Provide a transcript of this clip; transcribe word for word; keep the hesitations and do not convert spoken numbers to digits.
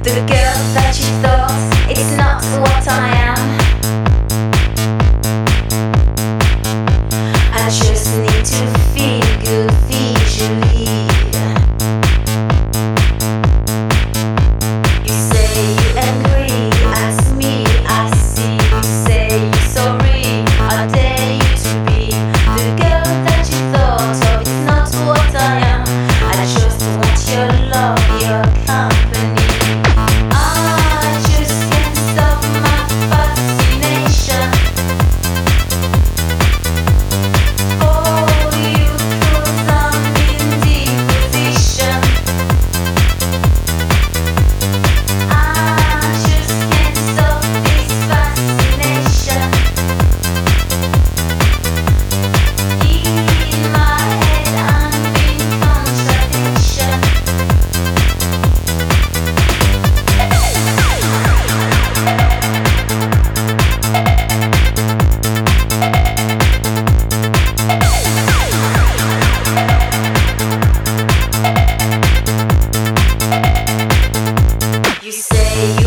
The girl that you thought it's not what I am. I just need to feel good visually. You say you agree, ask me, I see. You say you're sorry, I dare you to be the girl that you thought of. It's not what I am. I just want your love, your company. I just can't stop my fascination. Oh, you 'cause I'm in deep position. I just can't stop this fascination. In my head I'm in contradiction. You say you